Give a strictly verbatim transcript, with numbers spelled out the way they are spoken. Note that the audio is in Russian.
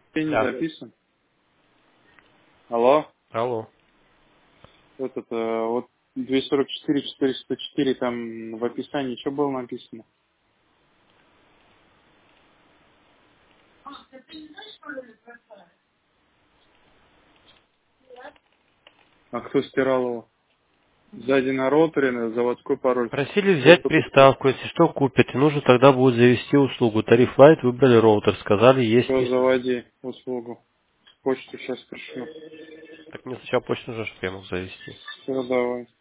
Я не Да. записан. Алло. Алло. Вот это, вот двести сорок четыре четыреста четыре там в описании что было написано? А кто стирал его? Сзади на роутере, на заводской пароль. Просили взять Доступ. приставку, если что купите. Нужно тогда будет завести услугу. Тариф Лайт выбрали роутер. Сказали, есть. Все, Есть. заводи услугу. Почту сейчас пришлю. Так мне сначала почту нужно, чтобы я мог завести. Все, давай.